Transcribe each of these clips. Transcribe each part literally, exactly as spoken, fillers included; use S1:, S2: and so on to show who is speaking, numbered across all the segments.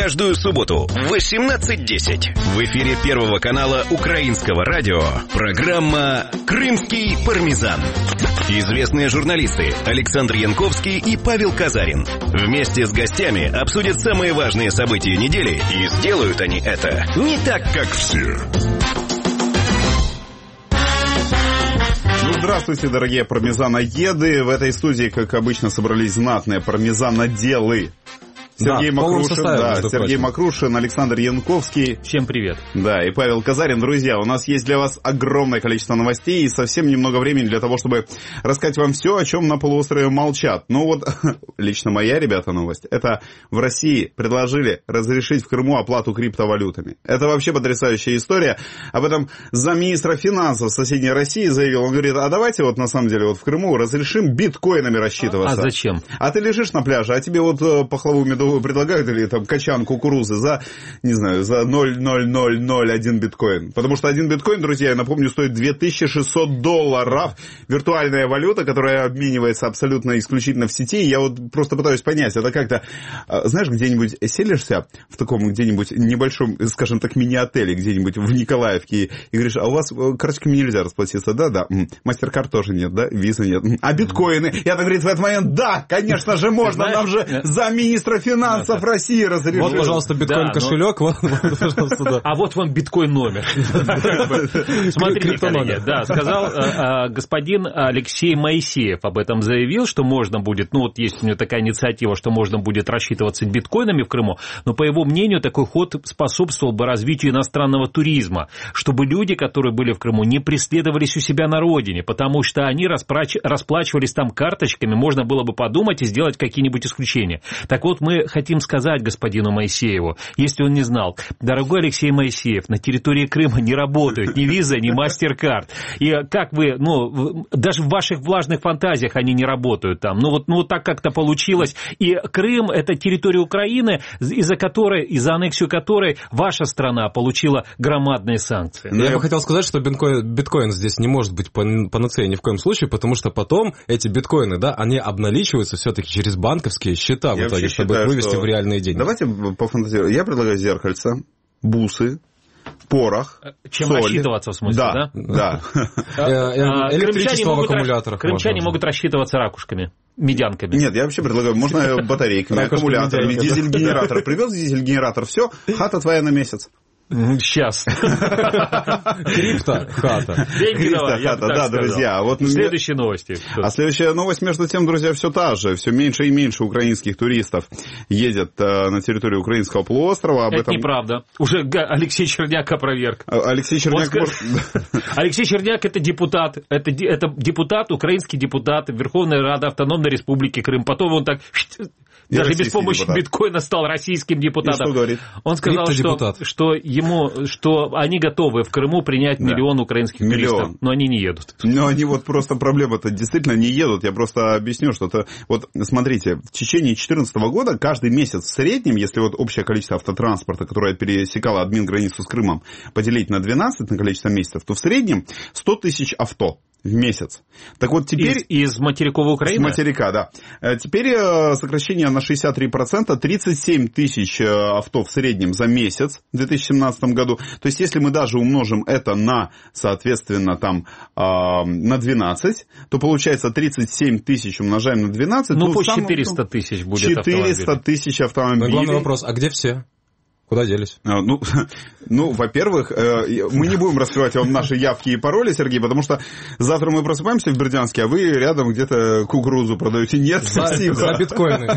S1: Каждую субботу в восемнадцать десять в эфире Первого канала Украинского радио программа «Крымский пармезан». Известные журналисты Александр Янковский и Павел Казарин вместе с гостями обсудят самые важные события недели, и сделают они это не так, как все.
S2: Ну, здравствуйте, дорогие пармезаноеды. В этой студии, как обычно, собрались знатные пармезаноделы. Сергей да, Макрушин, составе, да, Сергей прочим. Макрушин, Александр Янковский.
S3: Всем привет.
S2: Да, и Павел Казарин. Друзья, у нас есть для вас огромное количество новостей и совсем немного времени для того, чтобы рассказать вам все, о чем на полуострове молчат. Ну вот, лично моя, ребята, новость. Это в России предложили разрешить в Крыму оплату криптовалютами. Это вообще потрясающая история. Об этом замминистра финансов соседней России заявил. Он говорит, а давайте вот на самом деле вот в Крыму разрешим биткоинами рассчитываться.
S3: А зачем?
S2: А ты лежишь на пляже, а тебе вот пахлаву медовую предлагают, или там качан кукурузы за, не знаю, за ноль целых ноль ноль ноль один биткоин. Потому что один биткоин, друзья, я напомню, стоит две тысячи шестьсот долларов. Виртуальная валюта, которая обменивается абсолютно исключительно в сети. Я вот просто пытаюсь понять, это как-то, знаешь, где-нибудь селишься в таком где-нибудь небольшом, скажем так, мини-отеле, где-нибудь в Николаевке, и говоришь, а у вас карточками нельзя расплатиться? Да, да. Мастеркард тоже нет, да? Виза нет. А биткоины? Я так говорит в этот момент, да, конечно же можно, нам же замминистра финансов финансов России разрешили.
S4: Вот, пожалуйста, биткоин-кошелек.
S3: Да, но... вот, пожалуйста, да. А вот вам биткоин-номер. Смотрите, коллеги, да, сказал а, господин Алексей Моисеев об этом заявил, что можно будет, ну вот есть у него такая инициатива, что можно будет рассчитываться биткоинами в Крыму, но по его мнению такой ход способствовал бы развитию иностранного туризма, чтобы люди, которые были в Крыму, не преследовались у себя на родине, потому что они расплач... расплачивались там карточками, можно было бы подумать и сделать какие-нибудь исключения. Так вот, мы хотим сказать господину Моисееву, если он не знал, дорогой Алексей Моисеев, на территории Крыма не работают ни виза, ни мастеркард. И как вы, ну, даже в ваших влажных фантазиях они не работают там. Ну вот, ну, вот так как-то получилось. И Крым – это территория Украины, из-за которой, из-за аннексию которой ваша страна получила громадные санкции.
S4: Но я бы хотел сказать, что биткоин, биткоин здесь не может быть панацеей ни в коем случае, потому что потом эти биткоины, да, они обналичиваются все-таки через банковские счета в
S2: я
S4: итоге, чтобы их вывести в реальные деньги.
S2: Давайте пофантазируем. Я предлагаю зеркальце, бусы, порох,
S3: чем
S2: соль.
S3: Рассчитываться, в смысле, да?
S2: Да, да.
S4: Электричество в аккумуляторах.
S3: Крымчане могут рассчитываться ракушками, медянками.
S2: Нет, я вообще предлагаю, можно батарейками, аккумуляторами, дизель-генератор. Привез дизель-генератор, все, хата твоя на месяц.
S3: Сейчас.
S4: Крипто хата.
S3: Деньги давай, я
S2: хата, да, друзья.
S3: Вот следующие новости.
S2: А следующая новость, между тем, друзья, все та же. Все меньше и меньше украинских туристов едет на территорию украинского полуострова.
S3: Это неправда. Уже Алексей Черняк опроверг.
S2: Алексей Черняк...
S3: Алексей Черняк это депутат. Это депутат, украинский депутат Верховной Рады Автономной Республики Крым. Потом он так... Даже без помощи депутат. биткоина стал российским депутатом.
S2: И что говорит?
S3: Он сказал, что, что, ему, что они готовы в Крыму принять да. миллион украинских миллион. туристов, но они не едут.
S2: Но они вот просто проблема-то действительно не едут. Я просто объясню, что это... Вот смотрите, в течение две тысячи четырнадцатого года каждый месяц в среднем, если вот общее количество автотранспорта, которое пересекало админ-границу с Крымом, поделить на двенадцать на количество месяцев, то в среднем сто тысяч авто в месяц. Так вот теперь...
S3: Из, из материковой Украины?
S2: Из материка, да. Теперь сокращение на шестьдесят три процента, тридцать семь тысяч авто в среднем за месяц в две тысячи семнадцатом году. То есть, если мы даже умножим это на, соответственно, там, на двенадцать, то получается тридцать семь тысяч умножаем на двенадцать.
S3: Ну, ну пусть четыреста тысяч будет
S2: четыреста тысяч автомобилей.
S4: Но главный вопрос, а где все? Куда делись?
S2: А, ну, ну, во-первых, э, мы не будем раскрывать вам наши явки и пароли, Сергей, потому что завтра мы просыпаемся в Бердянске, а вы рядом где-то кукурузу продаете. Нет,
S4: за,
S2: спасибо.
S4: За биткоины.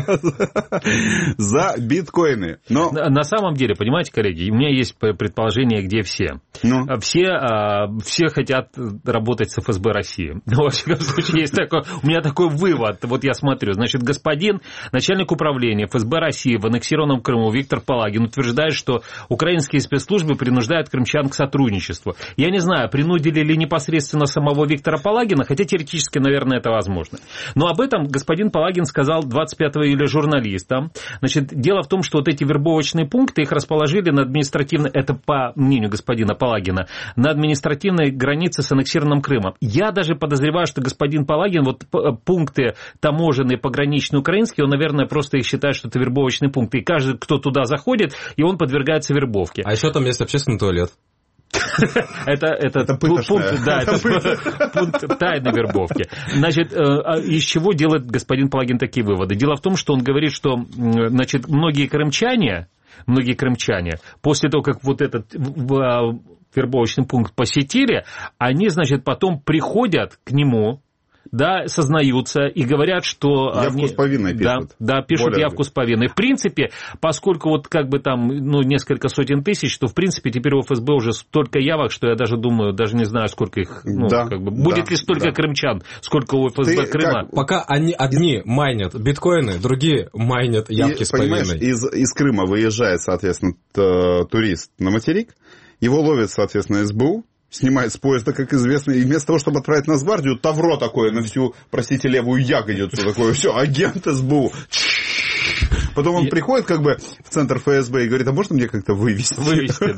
S2: За биткоины. Но...
S3: На, на самом деле, понимаете, коллеги, у меня есть предположение, где все. Ну? Все, а, все хотят работать с эф эс бэ России. Ну, во всяком случае, есть такой, у меня такой вывод. Вот я смотрю. Значит, господин начальник управления эф эс бэ России в аннексированном Крыму Виктор Палагин утверждает, утверждает, что украинские спецслужбы принуждают крымчан к сотрудничеству. Я не знаю, принудили ли непосредственно самого Виктора Палагина, хотя теоретически, наверное, это возможно. Но об этом господин Палагин сказал двадцать пятого июля журналистам. Значит, дело в том, что вот эти вербовочные пункты, их расположили на административной, это по мнению господина Палагина, на административной границе с аннексированным Крымом. Я даже подозреваю, что господин Палагин, вот пункты таможенные, пограничные, украинские, он, наверное, просто их считает, что это вербовочные пункты. И каждый, кто туда заходит, и он подвергается вербовке.
S4: А еще там есть общественный туалет.
S3: Это, это, это пункт, да, это пункт тайной вербовки. Значит, из чего делает господин Палагин такие выводы? Дело в том, что он говорит, что, значит, многие крымчане, многие крымчане, после того, как вот этот вербовочный пункт посетили, они, значит, потом приходят к нему, да, сознаются и говорят, что...
S2: Явку
S3: они,
S2: с повинной пишут.
S3: Да, да пишут
S2: Более
S3: явку с повинной. В принципе, поскольку вот как бы там, ну, несколько сотен тысяч, то, в принципе, теперь у эф эс бэ уже столько явок, что я даже думаю, даже не знаю, сколько их, ну,
S2: да,
S3: как бы, будет
S2: да,
S3: ли столько
S2: да.
S3: крымчан, сколько у эф эс бэ
S2: Ты
S3: Крыма.
S2: как...
S4: Пока они одни майнят биткоины, другие майнят явки
S2: и,
S4: с повинной.
S2: Понимаешь, из, из Крыма выезжает, соответственно, турист на материк, его ловит, соответственно, эс бэ у, снимает с поезда, как известно, и вместо того, чтобы отправить нас в гвардию, тавро такое на всю, простите, левую ягодицу, такое, все, агент эс бэ у. Потом он приходит как бы в центр эф эс бэ и говорит, а можно мне как-то вывести?
S3: Вывести,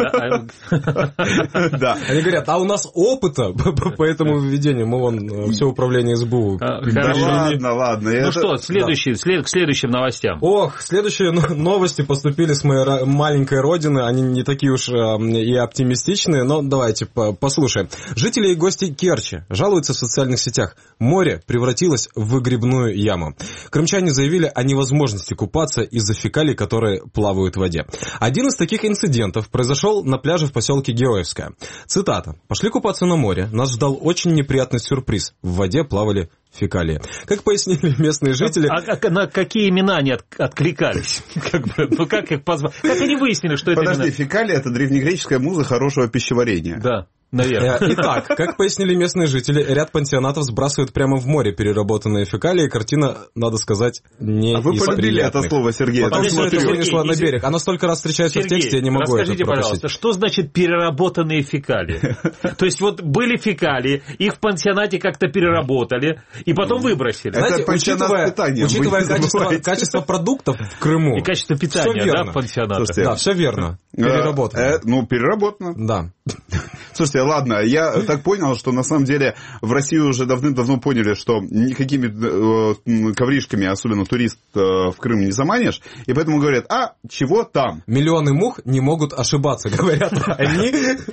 S3: да.
S2: Да.
S4: Они говорят, а у нас опыта по этому введению, мы вон все управление эс бэ у.
S2: Да ладно, ладно.
S3: Ну что, к следующим новостям.
S4: Ох, следующие новости поступили с моей маленькой родины, они не такие уж и оптимистичные, но давайте послушаем. Жители и гости Керчи жалуются в социальных сетях. Море превратилось в выгребную яму. Крымчане заявили о невозможности купаться из-за фекалий, которые плавают в воде. Один из таких инцидентов произошел на пляже в поселке Георгиевское. Цитата. «Пошли купаться на море. Нас ждал очень неприятный сюрприз. В воде плавали фекалии». Как пояснили местные жители...
S3: А, а на какие имена они от, откликались? Как бы, ну как их позвали? Как они выяснили, что это
S2: Подожди,
S3: именно...
S2: фекалия – это древнегреческая муза хорошего пищеварения.
S3: Да. Наверное.
S4: Итак, как пояснили местные жители, ряд пансионатов сбрасывают прямо в море переработанные фекалии. Картина, надо сказать, не
S2: а вы
S4: из
S2: полюбили
S4: приятных.
S2: это слово, Сергей?
S4: Потом все это
S3: Сергей,
S4: вынесло на
S3: Сергей,
S4: берег. Оно столько раз встречается
S3: Сергей,
S4: в тексте, я не могу
S3: расскажите,
S4: это пропустить.
S3: пожалуйста, что значит переработанные фекалии? То есть вот были фекалии, их в пансионате как-то переработали, и потом выбросили.
S4: Знаете,
S2: это
S4: учитывая,
S2: питания,
S4: учитывая качество, качество продуктов в Крыму...
S3: И качество питания, да, в пансионатах.
S2: Слушайте,
S4: да, все верно. Переработано.
S2: Э, ну, переработано.
S4: Да.
S2: Слушайте, ладно, я так понял, что на самом деле в России уже давным-давно поняли, что никакими э, ковришками, особенно турист э, в Крым не заманишь, и поэтому говорят, а чего там?
S4: Миллионы мух не могут ошибаться, говорят они,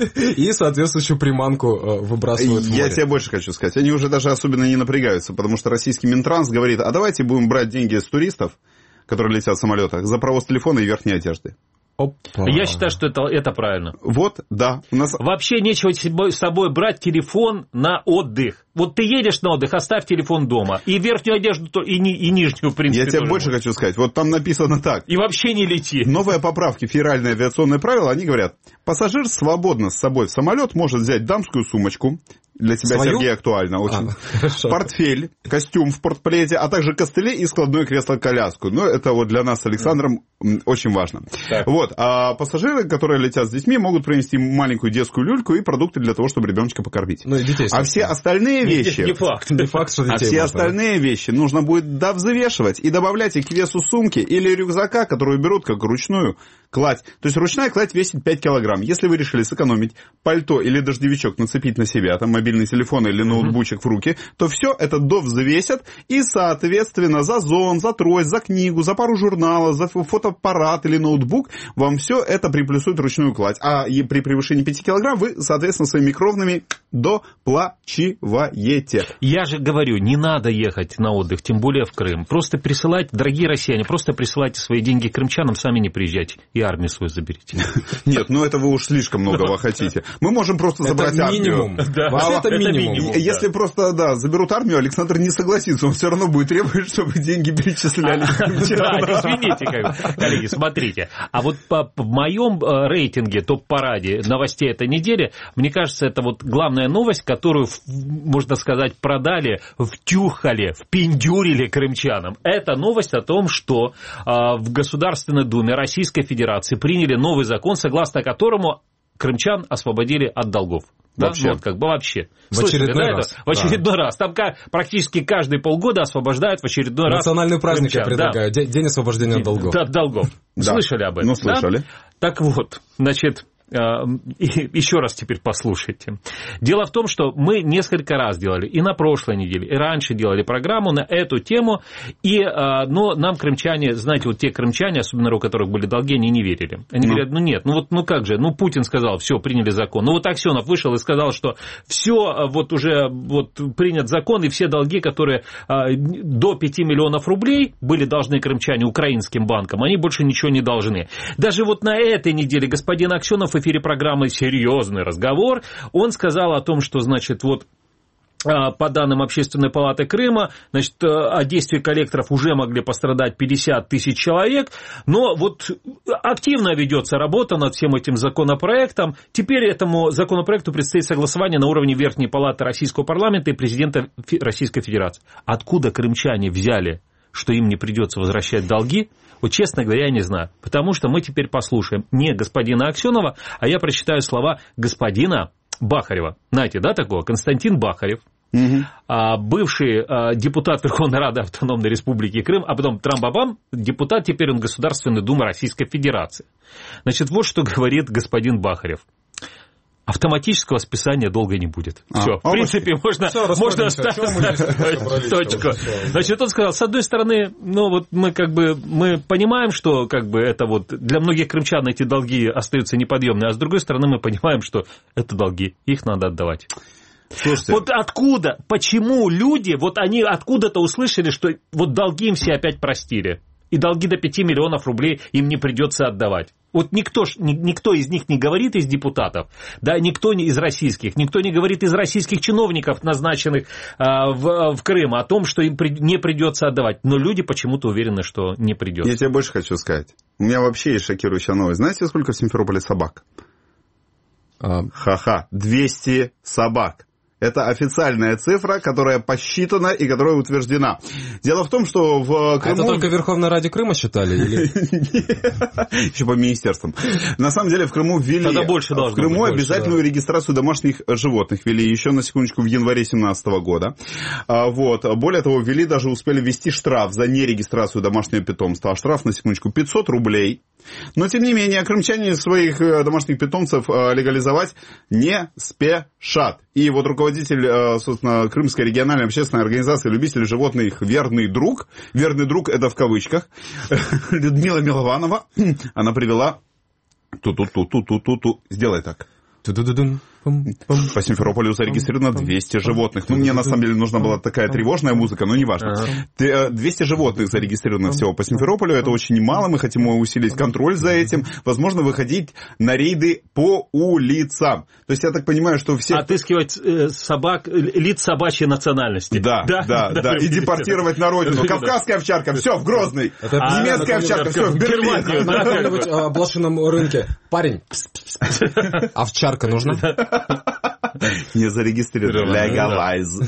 S4: и соответствующую приманку э, выбрасывают в море.
S2: Я тебе больше хочу сказать, они уже даже особенно не напрягаются, потому что российский Минтранс говорит, а давайте будем брать деньги с туристов, которые летят в самолетах, за провоз телефона и верхней одежды.
S4: Опа.
S3: Я считаю, что это, это правильно.
S2: Вот, да. У нас...
S3: Вообще нечего с собой брать телефон на отдых. Вот ты едешь на отдых, оставь телефон дома. И верхнюю одежду, и, ни, и нижнюю, в принципе.
S2: Я тебе
S3: тоже
S2: больше
S3: можно.
S2: хочу сказать. Вот там написано так.
S3: И вообще не лети.
S2: Новые поправки, федеральные авиационные правила, они говорят, пассажир свободно с собой в самолет может взять дамскую сумочку. Для тебя,
S4: свою?
S2: Сергей, актуально очень.
S4: А,
S2: портфель, костюм в портплете, а также костыли и складное кресло-коляску. Но это вот для нас с Александром очень важно. Так. Вот. А пассажиры, которые летят с детьми, могут принести маленькую детскую люльку и продукты для того, чтобы ребеночка покормить.
S4: Ну и детей.
S2: А все остальные
S3: не,
S2: вещи...
S3: Не факт.
S4: Не факт, что детей
S2: А все
S4: можно.
S2: остальные вещи нужно будет довзвешивать и добавлять их к весу сумки или рюкзака, которую берут как ручную кладь. То есть ручная кладь весит пять килограмм. Если вы решили сэкономить пальто или дождевичок, нацепить на себя, там мобильный телефон или ноутбучек в руки, то все это довзвесят и, соответственно, за зон, за трость, за книгу, за пару журналов, за фотоаппарат или ноутбук вам все это приплюсует ручную кладь. А при превышении пяти килограмм вы, соответственно, своими кровными доплачиваете.
S3: Я же говорю, не надо ехать на отдых, тем более в Крым. Просто присылать, дорогие россияне, просто присылайте свои деньги крымчанам, сами не приезжайте. И армию свою заберите.
S2: Нет, ну это вы уж слишком многого хотите. Мы можем просто забрать армию.
S4: Это минимум.
S2: Если просто, да, заберут армию, Александр не согласится. Он все равно будет требовать, чтобы деньги перечисляли.
S3: Да, извините, Коллеги, смотрите. А вот по, по моем рейтинге, топ-параде новостей этой недели, мне кажется, это вот главная новость, которую, можно сказать, продали, втюхали, впендюрили крымчанам. Это новость о том, что в Государственной Думе Российской Федерации приняли новый закон, согласно которому крымчан освободили от долгов. Да? Вообще. Вот, как бы вообще.
S4: В
S3: Слышали,
S4: очередной
S3: да,
S4: раз.
S3: Это? В очередной да. раз. Там как, практически каждые полгода освобождают в очередной
S4: Национальный
S3: раз.
S4: Национальный праздник
S3: крымчан.
S4: я предлагаю. Да. День освобождения от долгов.
S3: От долгов.
S2: Да.
S3: Слышали об этом?
S2: Ну, слышали.
S3: Да? Так вот, значит... Еще раз теперь послушайте. Дело в том, что мы несколько раз делали, и на прошлой неделе, и раньше делали программу на эту тему, и, но нам крымчане, знаете, вот те крымчане, особенно у которых были долги, они не верили. Они ну. говорят, ну нет, ну вот, ну как же, ну Путин сказал, все, приняли закон. Ну вот Аксенов вышел и сказал, что все, вот уже вот принят закон, и все долги, которые до пяти миллионов рублей были должны крымчане украинским банкам, они больше ничего не должны. Даже вот на этой неделе господин Аксенов в эфире программы «Серьезный разговор», он сказал о том, что, значит, вот по данным Общественной палаты Крыма, значит, от действий коллекторов уже могли пострадать пятьдесят тысяч человек, но вот активно ведется работа над всем этим законопроектом. Теперь этому законопроекту предстоит согласование на уровне Верхней палаты Российского парламента и президента Российской Федерации. Откуда крымчане взяли, что им не придется возвращать долги? Вот, честно говоря, я не знаю. Потому что мы теперь послушаем не господина Аксенова, а я прочитаю слова господина Бахарева. Знаете, да, такого? Константин Бахарев, угу. бывший депутат Верховной Рады Автономной Республики Крым, а потом трамбабам, депутат, теперь он Государственной Думы Российской Федерации. Значит, вот что говорит господин Бахарев. Автоматического списания долго не будет. А, все, в принципе, можно, можно оставить точку. Значит, он сказал, с одной стороны, ну вот мы как бы мы понимаем, что как бы это вот для многих крымчан эти долги остаются неподъемными, а с другой стороны мы понимаем, что это долги, их надо отдавать. Слушайте. Вот откуда, почему люди, вот они откуда-то услышали, что вот долги им все опять простили, и долги до пяти миллионов рублей им не придется отдавать. Вот никто, никто из них не говорит, из депутатов, да, никто не из российских, никто не говорит из российских чиновников, назначенных а, в, в Крым, о том, что им при, не придется отдавать. Но люди почему-то уверены, что не придется.
S2: Я тебе больше хочу сказать. У меня вообще есть шокирующая новость. Знаете, сколько в Симферополе собак? А... Ха-ха, двести собак. Это официальная цифра, которая посчитана и которая утверждена. Дело в том, что в Крыму...
S4: А это только Верховная Рада Крыма считали?
S2: Еще по министерствам. На самом деле в Крыму ввели...
S3: Тогда больше должно
S2: В Крыму обязательную регистрацию домашних животных ввели еще на секундочку в январе две тысячи семнадцатого года. Вот. Более того, ввели, даже успели ввести штраф за нерегистрацию домашнего питомства. А штраф на секундочку пятьсот рублей. Но, тем не менее, крымчане своих домашних питомцев легализовать не спешат. И вот руководитель, собственно, Крымской региональной общественной организации любителей животных «Верный друг», «Верный друг» это в кавычках, Людмила Милованова, она привела ту-ту-ту-ту-ту-ту-ту, сделай так. По Симферополю зарегистрировано двести животных. Ну, мне на самом деле нужна была такая тревожная музыка, но неважно. двести животных зарегистрировано всего по Симферополю. Это очень мало. Мы хотим усилить контроль за этим. Возможно, выходить на рейды по улицам. То есть, я так понимаю, что все...
S3: Отыскивать э, собак, лиц собачьей национальности.
S2: Да, да, да. да, да. И депортировать на родину. Кавказская овчарка, все, в Грозный. А, Немецкая овчарка, все, в Берлин.
S4: На каком-нибудь э, блошином рынке. Парень, овчарка нужна?
S2: Не зарегистрировано. Legalize.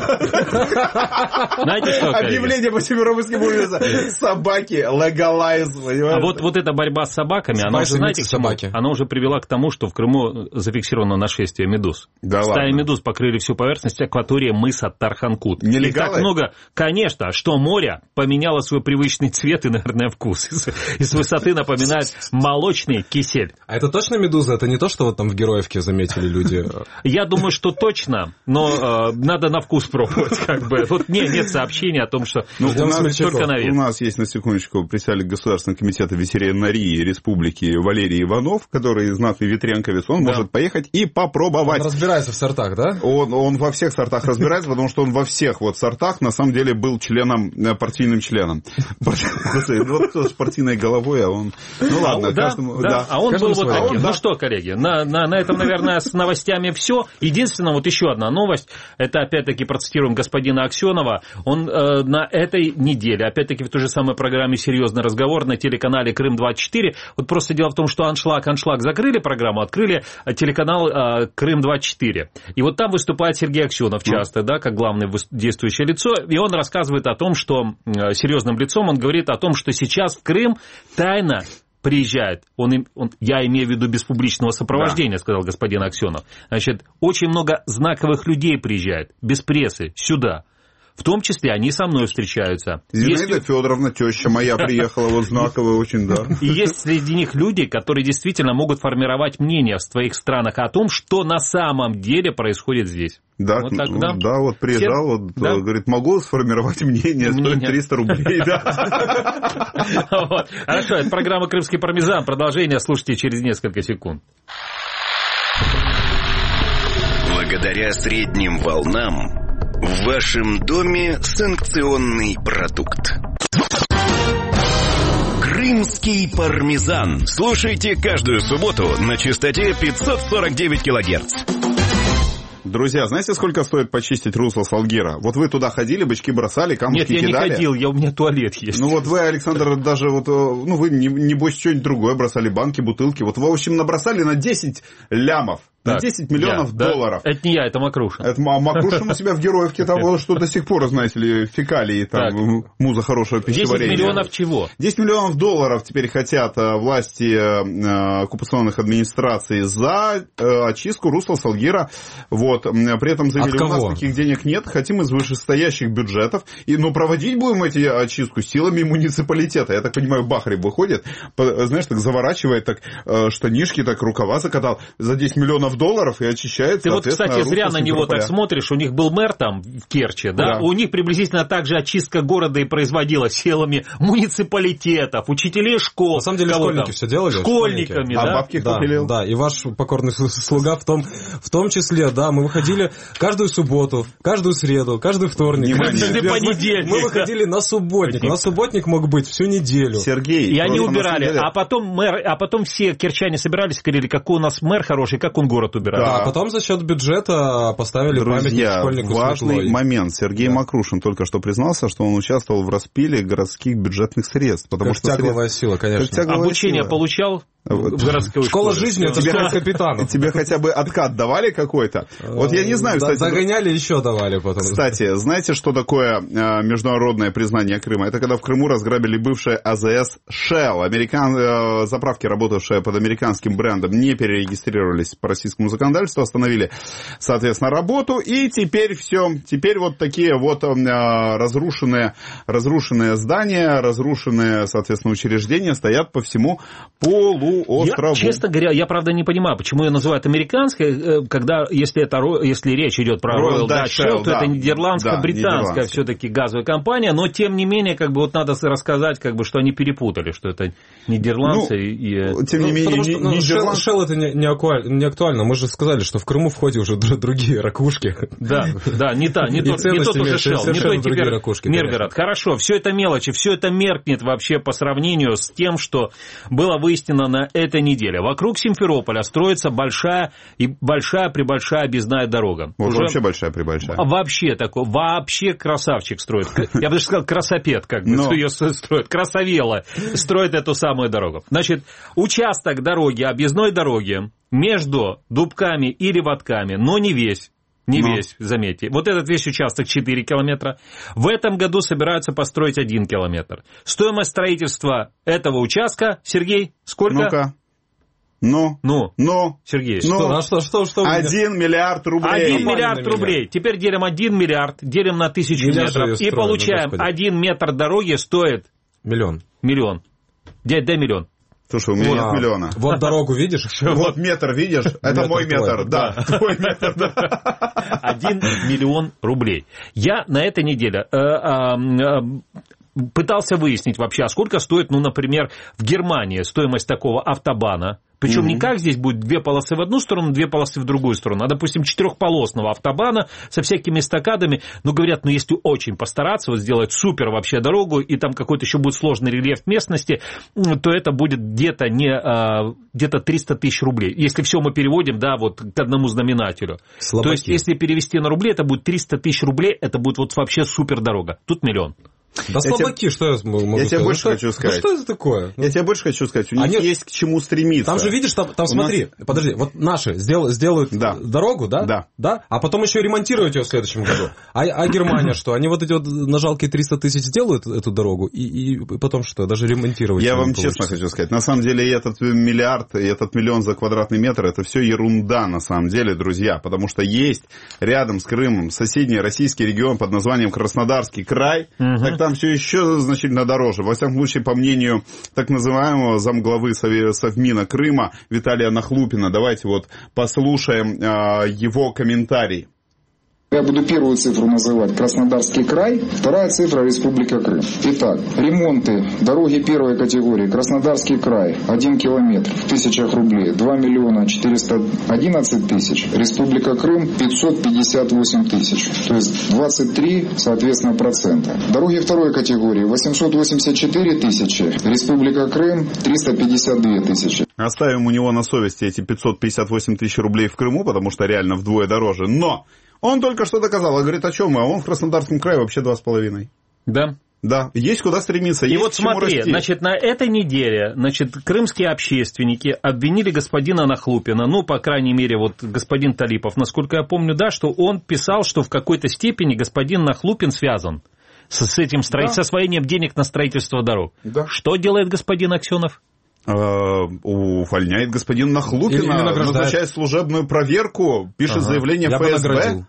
S3: Знаете что,
S2: объявление по Симферопольским улицам. Собаки, legalize.
S3: А вот, вот эта борьба с собаками, она уже, знаете, к чему? Она уже привела к тому, что в Крыму зафиксировано нашествие медуз.
S2: Да
S3: Стаи
S2: ладно.
S3: медуз покрыли всю поверхность акватории мыса Тарханкут.
S2: Нелегалы?
S3: И так много, конечно, что море поменяло свой привычный цвет и, наверное, вкус. И с высоты напоминает молочный кисель.
S4: А это точно медуза? Это не то, что вот там в Героевке заметили люди?
S3: Я думаю, что точно, но э, надо на вкус пробовать, как бы. Вот не, нет сообщения о том, что
S2: ну, у, нас,
S3: только на вид.
S2: У нас есть, на секундочку, председатель Государственного комитета ветеринарии Республики Валерий Иванов, который знатный ветрянковец, он да. может поехать и попробовать.
S4: Он разбирается в сортах, да?
S2: Он, он во всех сортах разбирается, потому что он во всех вот сортах, на самом деле, был членом, партийным членом. Вот кто с партийной головой, а он... Ну ладно, каждому...
S3: А он был вот таким. Ну что, коллеги, на этом, наверное, с новостями все. Но единственное, вот еще одна новость, это опять-таки процитируем господина Аксенова, он э, на этой неделе, опять-таки в той же самой программе «Серьезный разговор» на телеканале Крым двадцать четыре, вот просто дело в том, что Аншлаг, Аншлаг закрыли программу, открыли телеканал э, Крым двадцать четыре. И вот там выступает Сергей Аксенов часто, да, как главное действующее лицо, и он рассказывает о том, что э, серьезным лицом он говорит о том, что сейчас в Крым тайно приезжает, он, он, я имею в виду без публичного сопровождения, да. сказал господин Аксенов, значит, очень много знаковых людей приезжает, без прессы, сюда. В том числе они со мной встречаются.
S2: Зинаида есть... Федоровна, теща моя, приехала, вот знаковая очень, да.
S3: И есть среди них люди, которые действительно могут формировать мнение в своих странах о том, что на самом деле происходит здесь.
S2: Да, вот так, да? да, вот приезжал, Все... вот, да? говорит, могу сформировать мнение, мнение. стоит триста рублей.
S3: Хорошо, это программа «Крымский пармезан». Продолжение слушайте через несколько секунд.
S1: Благодаря средним волнам в вашем доме санкционный продукт. Крымский пармезан. Слушайте каждую субботу на частоте пятьсот сорок девять килогерц.
S2: Друзья, знаете, сколько стоит почистить русло Салгира? Вот вы туда ходили, бычки бросали, камушки кидали?
S3: Нет, я не ходил, я, у меня туалет есть.
S2: Ну вот вы, Александр, даже вот, ну вы, небось, что-нибудь другое бросали, банки, бутылки. Вот вы, в общем, набросали на десять лямов. На так, десять миллионов я, долларов.
S3: Да? Это не я, это Макрушин.
S2: Это Макрушин у себя в Героевке того, что до сих пор, знаете ли, фекалии, там, так. муза хорошего пищеварения.
S3: десять миллионов чего?
S2: десять миллионов долларов теперь хотят власти оккупационных администраций за очистку русла Салгира. Вот. При этом заявили, у нас таких денег нет, хотим из вышестоящих бюджетов. И, ну, проводить будем эти очистку силами муниципалитета. Я так понимаю, Бахарев выходит, знаешь, так заворачивает, так штанишки, так рукава закатал за десять миллионов долларов и очищает,
S3: Ты вот, кстати, зря на него так смотришь. У них был мэр там в Керчи, да? да? У них приблизительно так же очистка города и производилась силами муниципалитетов, учителей школ.
S4: На самом деле школьники там, все делали.
S3: Школьниками,
S2: да?
S3: А
S2: бабки кто
S4: да,
S2: пилил?
S4: Да, и ваш покорный слуга в том, в том числе, да, мы выходили каждую субботу, каждую среду, каждый вторник.
S3: Каждый понедельник.
S4: Мы выходили на субботник. На субботник мог быть всю неделю.
S2: Сергей.
S3: И они убирали. А потом мэр, а потом все керчане собирались и говорили, какой у нас мэр хороший, как он город убирает.
S4: Да, а потом за счет бюджета поставили памятник школьнику
S2: важный
S4: Светлой.
S2: момент. Сергей да. Макрушин только что признался, что он участвовал в распиле городских бюджетных средств. Потому
S4: как
S2: что
S4: тягловая средств... сила, конечно.
S3: Тягловая Обучение сила. Получал в городской
S4: школа
S3: школе.
S4: жизни, это школа капитана.
S2: Тебе хотя бы откат давали какой-то? Вот я не знаю, кстати.
S4: Загоняли, еще давали потом.
S2: Кстати, знаете, что такое международное признание Крыма? Это когда в Крыму разграбили бывшее АЗС Shell. Американ... Заправки, работавшие под американским брендом, не перерегистрировались по российскому законодательству, остановили, соответственно, работу, и теперь все, теперь вот такие вот разрушенные, разрушенные здания, разрушенные, соответственно, учреждения стоят по всему полуострову.
S3: Я, честно говоря, я, правда, не понимаю, почему ее называют американской, когда, если, это, если речь идет про Royal Dutch Shell, то да, это нидерландско-британская да, все-таки газовая компания, но, тем не менее, как бы вот надо рассказать, как бы, что они перепутали, что это нидерландцы ну, и...
S2: Тем не
S4: ну,
S2: менее,
S4: что, ну, Shell, Shell это не, не, актуально, не актуально, мы же сказали, что в Крыму в ходе уже другие ракушки.
S3: Да, да, не та, не тот, не тот уже Shell, не тот теперь ракушки, Миргород. Хорошо, все это мелочи, все это меркнет вообще по сравнению с тем, что было выяснено на этой неделе. Вокруг Симферополя строится большая и большая-пребольшая объездная дорога.
S2: Вот уже... вообще большая-пребольшая.
S3: Вообще такой, вообще красавчик строит. Я бы даже сказал, красопед, как бы, Но... ее строит, красавела строит эту самую дорогу. Значит, участок дороги, объездной дороги между Дубками и Реватками, но не весь. Не Но. весь, заметьте. Вот этот весь участок четыре километра. В этом году собираются построить один километр. Стоимость строительства этого участка, Сергей, сколько?
S2: Ну-ка. Ну,
S3: ну,
S2: ну,
S3: Сергей,
S2: ну,
S3: что,
S4: а что, что, что
S2: один миллиард рублей.
S3: Один миллиард рублей. Теперь делим один миллиард, делим на тысячу миллиард метров и получаем ну, один метр дороги стоит...
S4: Миллион.
S3: Миллион. Дай, дай миллион.
S2: Слушай, у меня вот, нет миллиона.
S4: Вот дорогу видишь?
S2: Вот метр видишь? Это мой метр, да. Твой метр, да.
S3: Один миллион рублей. Я на этой неделе пытался выяснить вообще, а сколько стоит, ну, например, в Германии стоимость такого автобана Причем
S2: mm-hmm.
S3: не как здесь будет две полосы в одну сторону, две полосы в другую сторону, а, допустим, четырехполосного автобана со всякими эстакадами. Ну, говорят, ну, если очень постараться, вот сделать супер вообще дорогу, и там какой-то еще будет сложный рельеф местности, то это будет где-то, не, а, где-то триста тысяч рублей. Если все мы переводим, да, вот к одному знаменателю. Слабаки. То есть, если перевести на рубли, это будет триста тысяч рублей, это будет вот вообще супер дорога. Тут миллион.
S4: Да я слабаки, тебе, что я могу
S2: Я
S4: сказать?
S2: тебе больше
S4: что,
S2: хочу сказать.
S4: Ну что это такое?
S2: Я тебе больше хочу сказать. У них Они... есть к чему стремиться.
S4: Там же, видишь, там, там смотри, нас... подожди, вот наши сдел... сделают да. дорогу, да?
S2: Да.
S4: да? А потом еще ремонтируют ее в следующем году. А, а Германия что? Они вот эти вот на жалкие триста тысяч сделают эту дорогу, и, и потом что? Даже ремонтировать
S2: Я вам
S4: получится.
S2: честно хочу сказать. На самом деле, и этот миллиард, и этот миллион за квадратный метр, это все ерунда, на самом деле, друзья. Потому что есть рядом с Крымом соседний российский регион под названием Краснодарский край. Угу. Так там все еще значительно дороже. Во всяком случае, по мнению так называемого замглавы Совмина Крыма Виталия Нахлупина. Давайте вот послушаем а, его комментарий.
S5: Я буду первую цифру называть Краснодарский край, вторая цифра Республика Крым. Итак, ремонты дороги первой категории Краснодарский край один километр в тысячах рублей два миллиона четыреста одиннадцать тысяч, Республика Крым пятьсот пятьдесят восемь тысяч, то есть двадцать три, соответственно, процента. Дороги второй категории восемьсот восемьдесят четыре тысячи, Республика Крым триста пятьдесят две тысячи.
S2: Оставим у него на совести эти пятьсот пятьдесят восемь тысяч рублей в Крыму, потому что реально вдвое дороже, но... Он только что доказал, а говорит, о чем мы? А он в Краснодарском крае вообще два с половиной.
S3: Да.
S2: Да, есть куда стремиться,
S3: и
S2: есть
S3: вот
S2: к чему
S3: смотри,
S2: расти.
S3: Значит, на этой неделе, значит, крымские общественники обвинили господина Нахлупина, ну, по крайней мере, вот господин Талипов, насколько я помню, да, что он писал, что в какой-то степени господин Нахлупин связан с, с этим стро... да. с освоением денег на строительство дорог. Да. Что делает господин Аксенов?
S2: Увольняет господина Нахлупина, назначает служебную проверку, пишет ага. заявление в эф эс бэ.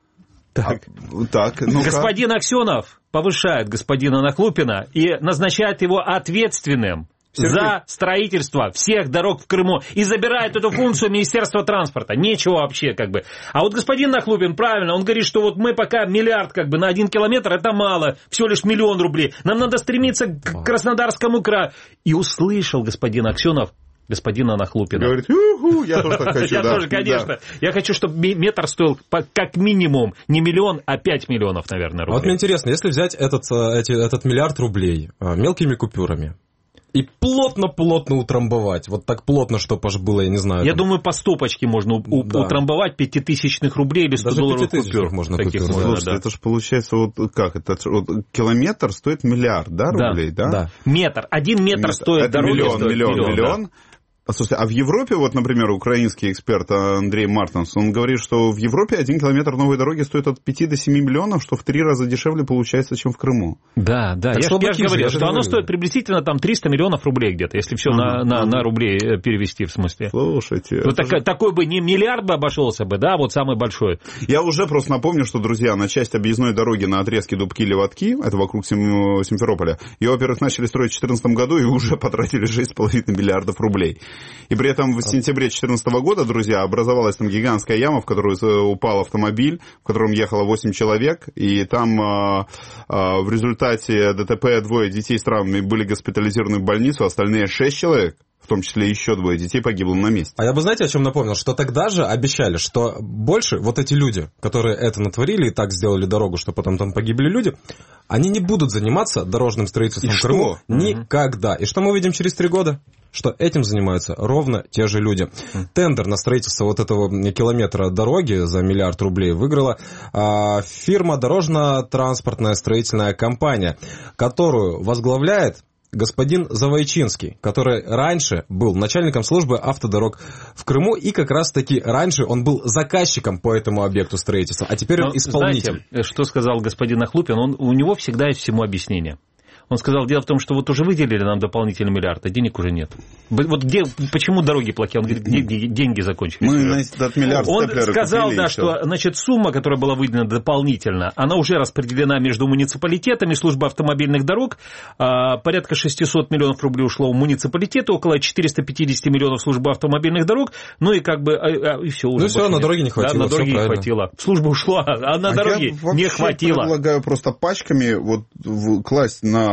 S3: Так, а, так ну господин Аксенов повышает господина Нахлупина и назначает его ответственным Сергей. за строительство всех дорог в Крыму и забирает эту функцию Министерства транспорта. Нечего вообще как бы. А вот господин Нахлупин, правильно, он говорит, что вот мы пока миллиард как бы на один километр, это мало, всего лишь миллион рублей. Нам надо стремиться к Краснодарскому краю. И услышал господин Аксенов господина Нахлупина.
S2: Говорит, уху, я тоже так хочу.
S3: Я тоже, конечно. Я хочу, чтобы метр стоил как минимум не миллион, а пять миллионов, наверное, рублей.
S4: Вот мне интересно, если взять этот, этот миллиард рублей мелкими купюрами, и плотно-плотно утрамбовать. Вот так плотно, чтобы аж было, я не знаю.
S3: Я
S4: там...
S3: думаю, по стопочке можно у- да. утрамбовать пятитысячных рублей или сто долларовых купюр.
S4: Можно купить.
S2: Слушайте, да. это же получается, вот как, это вот, километр стоит миллиард, да, рублей, да?
S3: Да. Метр. Один метр метр. стоит
S2: это
S3: дороги.
S2: Миллион,
S3: стоит
S2: миллион, миллион. миллион.
S3: Да.
S2: Слушайте, а в Европе, вот, например, украинский эксперт Андрей Мартинс, он говорит, что в Европе один километр новой дороги стоит от пяти до семи миллионов, что в три раза дешевле получается, чем в Крыму.
S3: Да, да, так я, я же говорил, что оно стоит приблизительно там триста миллионов рублей где-то, если все ага, на, на, ага. на рубли перевести, в смысле.
S2: Слушайте.
S3: Ну, так, же... Такой бы не миллиард бы обошелся бы, да, вот самый большой.
S2: Я уже просто напомню, что, друзья, на часть объездной дороги на отрезке Дубки-Левадки, это вокруг Сим... Симферополя, ее, во-первых, начали строить в две тысячи четырнадцатом году и уже потратили шесть с половиной миллиардов рублей. И при этом в сентябре две тысячи четырнадцатого года, друзья, образовалась там гигантская яма, в которую упал автомобиль, в котором ехало восемь человек, и там а, а, в результате ДТП двое детей с травмами были госпитализированы в больницу, остальные шесть человек, в том числе еще двое детей, погибло на месте.
S4: А я бы, знаете, о чем напомнил? Что тогда же обещали, что больше вот эти люди, которые это натворили и так сделали дорогу, что потом там погибли люди, они не будут заниматься дорожным строительством в Крыму никогда. И что мы видим через три года? Что этим занимаются ровно те же люди. Mm. Тендер на строительство вот этого километра дороги за миллиард рублей выиграла а, фирма «Дорожно-транспортная строительная компания», которую возглавляет господин Завойчинский, который раньше был начальником службы автодорог в Крыму, и как раз-таки раньше он был заказчиком по этому объекту строительства, а теперь Но, он исполнитель.
S3: Знаете, что сказал господин Нахлупин? Он, у него всегда есть всему объяснение. Он сказал, дело в том, что вот уже выделили нам дополнительный миллиард, а денег уже нет. Вот где, почему дороги плохие? Он говорит, деньги, деньги закончились.
S2: Мы на этот миллиард
S3: Он сказал, да, что значит, сумма, которая была выделена дополнительно, она уже распределена между муниципалитетами, службой автомобильных дорог. Порядка шестьсот миллионов рублей ушло в муниципалитеты, около четыреста пятьдесят миллионов в службу автомобильных дорог. Ну и как бы, и все уже.
S4: Ну все, на дороге не хватило.
S3: Да, на дороге не хватило. Служба ушла, а на а дороге не хватило.
S2: Я предлагаю просто пачками вот класть на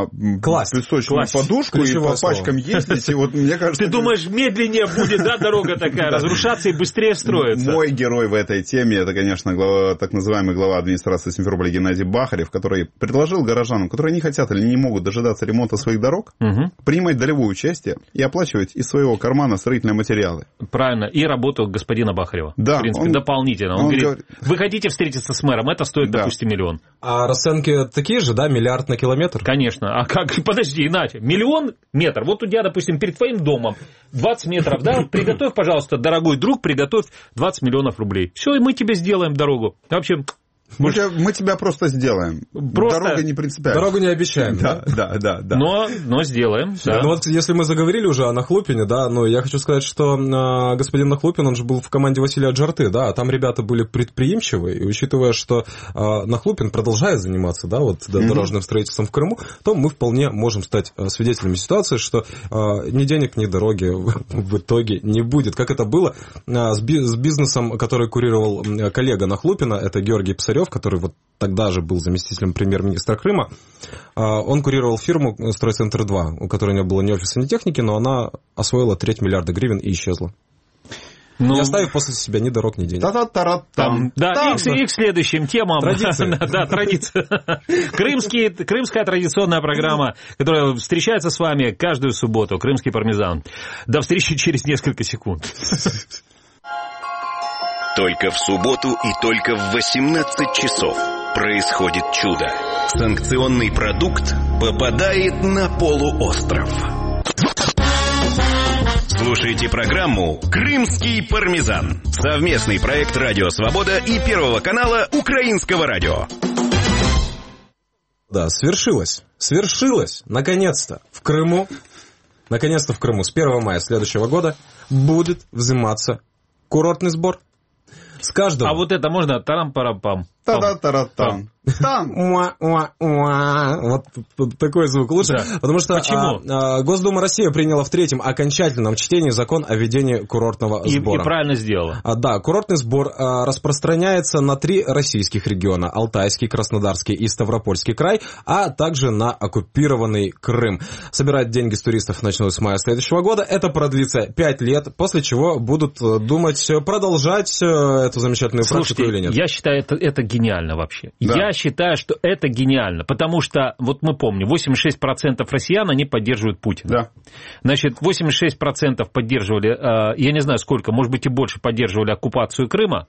S2: на
S4: Класть.
S2: песочную
S4: Класть.
S2: подушку
S4: Ключевое
S2: и по
S4: слово.
S2: пачкам ездить. И вот, мне кажется,
S3: Ты думаешь, медленнее будет, да, дорога такая, разрушаться и быстрее строиться?
S2: Мой герой в этой теме, это, конечно, глава, так называемый глава администрации Симферополя Геннадий Бахарев, который предложил горожанам, которые не хотят или не могут дожидаться ремонта своих дорог, угу. принимать долевое участие и оплачивать из своего кармана строительные материалы.
S3: Правильно, и работу господина Бахарева.
S2: Да,
S3: в принципе,
S2: он,
S3: дополнительно. Он,
S2: он
S3: говорит,
S2: говорит,
S3: вы хотите встретиться с мэром, это стоит, да. допустим, миллион.
S4: А расценки такие же, да, миллиард на километр?
S3: Конечно, а как, подожди, иначе, миллион метр, вот у тебя, допустим, перед твоим домом двадцать метров, да, приготовь, пожалуйста, дорогой друг, приготовь двадцать миллионов рублей. Все, и мы тебе сделаем дорогу. В общем...
S2: Мы, тебя, мы тебя просто сделаем.
S3: Просто...
S2: Дорога не принципиальна.
S4: Дорогу не обещаем.
S2: Да, да, да. да.
S3: Но, но сделаем. Да.
S4: Ну вот если мы заговорили уже о Нахлупине, да, но я хочу сказать, что э, господин Нахлупин, он же был в команде Василия Джарты, да, а там ребята были предприимчивые, и учитывая, что э, Нахлупин продолжает заниматься, да, вот да, mm-hmm. дорожным строительством в Крыму, то мы вполне можем стать э, свидетелями ситуации, что э, ни денег, ни дороги в, в итоге не будет. Как это было э, с, би- с бизнесом, который курировал э, коллега Нахлупина, это Георгий Писарев, который вот тогда же был заместителем премьер-министра Крыма. Он курировал фирму «Стройцентр два», у которой не было ни офиса, ни техники, но она освоила треть миллиарда гривен и исчезла. Ну, не оставив после себя ни дорог, ни денег.
S3: Там, да, и, и к следующим темам.
S4: Традиция.
S3: Да, традиция. Крымский, крымская традиционная программа, которая встречается с вами каждую субботу. Крымский пармезан. До встречи через несколько секунд.
S1: Только в субботу и только в восемнадцать часов происходит чудо. Санкционный продукт попадает на полуостров. Слушайте программу «Крымский пармезан». Совместный проект «Радио Свобода» и Первого канала Украинского радио.
S4: Да, свершилось. Свершилось. Наконец-то. В Крыму, наконец-то в Крыму с первого мая следующего года будет взиматься курортный сбор. С каждого.
S3: А вот это можно тарам-парам-пам.
S2: Та-да-та-ра-там. Там.
S4: Вот такой звук лучше.
S3: Да.
S4: Потому что
S3: Почему?
S4: А, а, Госдума России приняла в третьем окончательном чтении закон о введении курортного
S3: И,
S4: сбора.
S3: и правильно сделала.
S4: А, да, курортный сбор а, распространяется на три российских региона. Алтайский, Краснодарский и Ставропольский край, а также на оккупированный Крым. Собирать деньги с туристов начнут с мая следующего года. Это продлится пять лет, после чего будут думать, продолжать эту замечательную
S3: Слушайте,
S4: практику или нет.
S3: Я считаю, это, это гениально вообще.
S2: Да.
S3: Я считаю, что это гениально, потому что, вот мы помним, восемьдесят шесть процентов россиян, они поддерживают Путина.
S2: Да.
S3: Значит, восемьдесят шесть процентов поддерживали, я не знаю сколько, может быть и больше поддерживали оккупацию Крыма.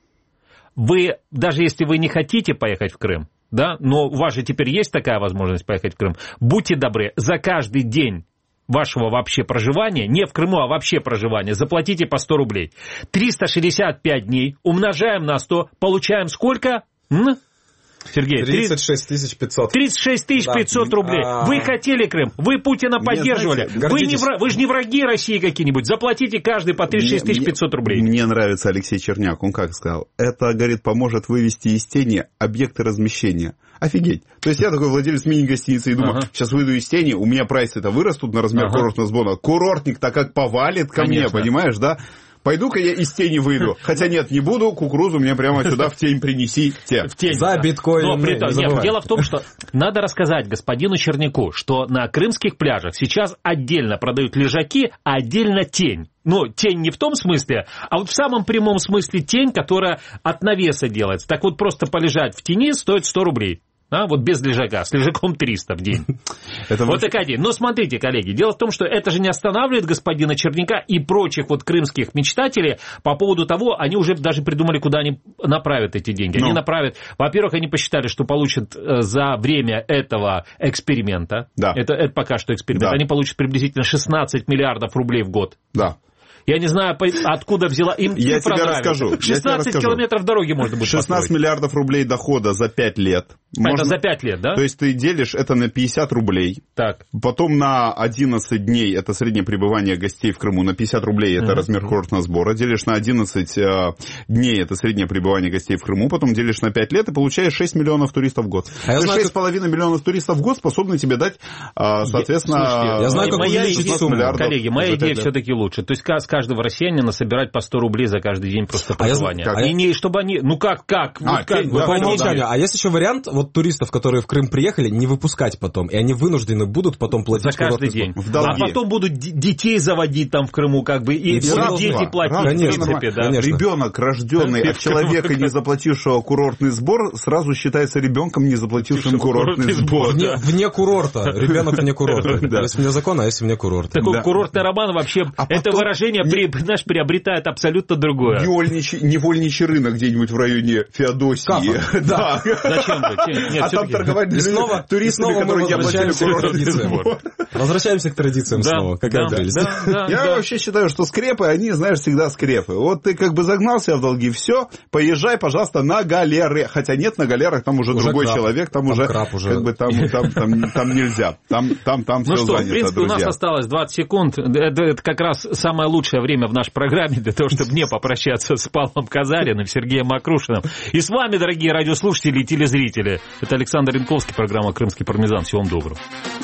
S3: Вы, даже если вы не хотите поехать в Крым, да, но у вас же теперь есть такая возможность поехать в Крым, будьте добры, за каждый день вашего вообще проживания, не в Крыму, а вообще проживания, заплатите по сто рублей. триста шестьдесят пять дней умножаем на сто, получаем сколько? М? Сергей,
S4: тридцать шесть тысяч пятьсот.
S3: тридцать шесть тысяч пятьсот
S4: да.
S3: рублей.
S4: А...
S3: Вы хотели Крым, вы Путина поддерживали.
S2: Знаете,
S3: вы, не вра... вы же не враги России какие-нибудь. Заплатите каждый по тридцать шесть тысяч пятьсот рублей.
S2: Мне нравится Алексей Черняк, он как сказал? Это, говорит, поможет вывести из тени объекты размещения. Офигеть. То есть я такой владелец мини-гостиницы и думаю, ага. сейчас выйду из тени, у меня прайсы-то вырастут на размер ага. курортного сбора. Курортник-то как повалит ко Конечно. мне, понимаешь, да? Пойду-ка я из тени выйду. Хотя нет, не буду, кукурузу мне прямо сюда в тень принесите.
S3: В тень.
S4: За биткоин.
S3: Но при том, нет, дело в том, что надо рассказать господину Черняку, что на крымских пляжах сейчас отдельно продают лежаки, а отдельно тень. Ну, тень не в том смысле, а вот в самом прямом смысле тень, которая от навеса делается. Так вот, просто полежать в тени стоит сто рублей. А, вот без лежака, с лежаком триста в день. Это вот такая идея. Но смотрите, коллеги, дело в том, что это же не останавливает господина Черняка и прочих вот крымских мечтателей по поводу того, они уже даже придумали, куда они направят эти деньги. Они ну. направят, во-первых, они посчитали, что получат за время этого эксперимента,
S2: да.
S3: это, это пока что эксперимент, да. они получат приблизительно шестнадцать миллиардов рублей в год.
S2: Да.
S3: Я не знаю, откуда взяла им
S2: Я тебе расскажу.
S3: шестнадцать километров дороги можно будет
S2: шестнадцать
S3: построить.
S2: Миллиардов рублей дохода за пять лет. Можно...
S3: Это за пять лет, да?
S2: То есть ты делишь это на пятьдесят рублей.
S3: Так.
S2: Потом на одиннадцать дней, это среднее пребывание гостей в Крыму, на пятьдесят рублей, это uh-huh. размер курортного сбора. Делишь на одиннадцать э, дней, это среднее пребывание гостей в Крыму. Потом делишь на пять лет и получаешь шесть миллионов туристов в год. А шесть с половиной миллионов туристов в год способны тебе дать, э, соответственно...
S4: Слушайте, я знаю, как
S3: моя
S4: увеличить
S3: идея,
S4: сумму.
S3: Коллеги, моя идея все-таки лучше. То есть, скажем каждого россиянина собирать по сто рублей за каждый день просто проживания.
S4: А
S3: и не, чтобы они... Ну как, как?
S2: А,
S3: вот как
S2: да,
S3: по умолчанию.
S4: А есть еще вариант, вот туристов, которые в Крым приехали, не выпускать потом, и они вынуждены будут потом платить
S3: за каждый день.
S2: В долги.
S3: А потом будут д- детей заводить там в Крыму, как бы, и,
S4: И
S3: будут дети платить,
S4: конечно,
S3: в принципе, да.
S4: конечно.
S2: Ребенок, рожденный от человека, не заплатившего курортный сбор, сразу считается ребенком, не заплатившим курортный сбор.
S4: Вне, вне курорта. Ребенок вне курорта. Есть вне закона, а есть вне курорта.
S3: Такой
S2: Да.
S3: курортный роман вообще,
S2: А
S3: это
S2: потом-
S3: выражение, при, знаешь, приобретает абсолютно другое.
S2: Невольничий, невольничий рынок где-нибудь в районе Феодосии. Да.
S3: Зачем же? Нет,
S2: А там
S3: всё-таки-
S2: торговать
S4: И снова, и
S2: туристами,
S4: снова мы
S2: которые не оплатили
S4: возвращаемся к
S2: курортный
S4: традициям.
S2: сбор.
S4: Возвращаемся к традициям
S3: Да,
S4: снова. Какая
S3: да,
S4: прелесть.
S3: да, да,
S2: Я
S3: да.
S2: вообще считаю, что скрепы, они, знаешь, всегда скрепы. Вот ты как бы загнал себя в долги, все, поезжай, пожалуйста, на галеры. Хотя нет, на галерах там уже,
S4: Уже
S2: другой
S4: краб.
S2: человек, там,
S4: Там
S2: уже,
S4: краб уже.
S2: как бы там, там, там, там нельзя. Там, там, там
S3: Ну
S2: все
S3: что,
S2: занято,
S3: в принципе, у нас
S2: друзья.
S3: осталось двадцать секунд. Это, это как раз самое лучшее время в нашей программе для того, чтобы не попрощаться с Павлом Казариным, Сергеем Макрушиным. И с вами, дорогие радиослушатели и телезрители. Это Александр Янковский, программа «Крымский пармезан». Всего вам доброго.